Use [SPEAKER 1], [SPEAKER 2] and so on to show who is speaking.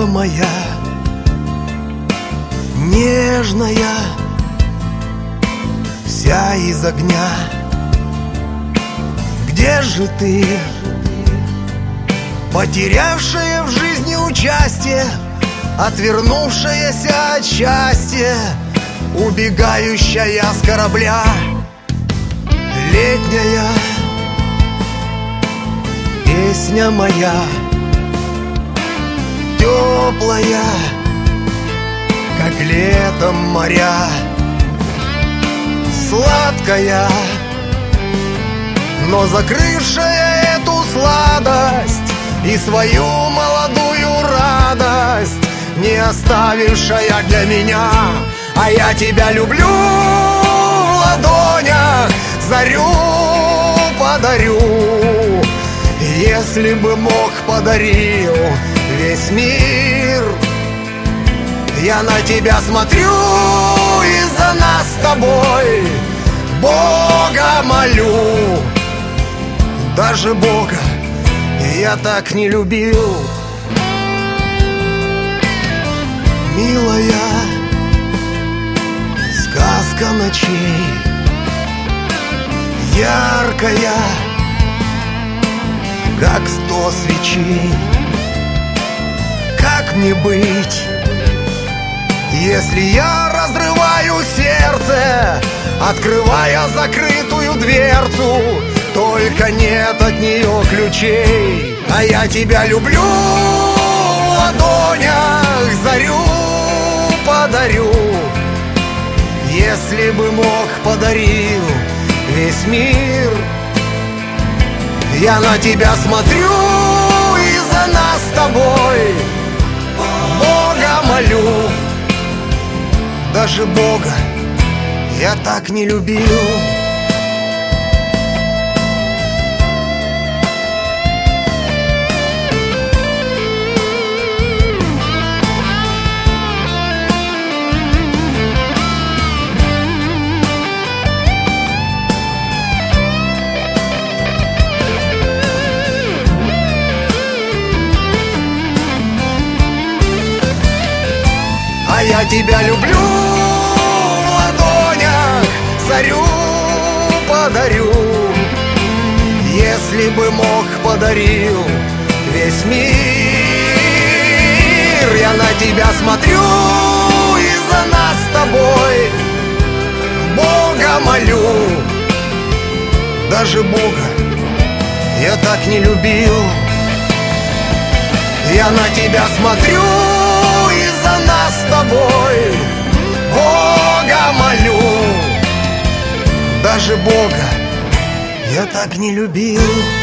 [SPEAKER 1] моя нежная, вся из огня. Где же ты, потерявшая в жизни участие, отвернувшаяся от счастья, убегающая с корабля? Летняя песня моя, теплая, как летом моря, сладкая, но закрывшая эту сладость и свою молодую радость, не оставившая для меня. А я тебя люблю в ладонях, зарю подарю. Если бы мог, подарил весь мир. Я на тебя смотрю и за нас с тобой Бога молю. Даже Бога я так не любил. Милая, сказка ночей, яркая, как 100 свечей. Как мне быть, если я разрываю сердце, открывая закрытую дверцу? Только нет от нее ключей. А я тебя люблю в ладонях, зарю подарю. Если бы мог, подарил весь мир. Я на тебя смотрю и за нас с тобой Бога молю. Даже Бога я так не любил. А я тебя люблю в ладонях, зарю подарю. Если бы мог, подарил весь мир. Я на тебя смотрю и за нас с тобой Бога молю. Даже Бога я так не любил. Я на тебя смотрю и за нас с тобой Бога молю. Даже Бога я так не любил.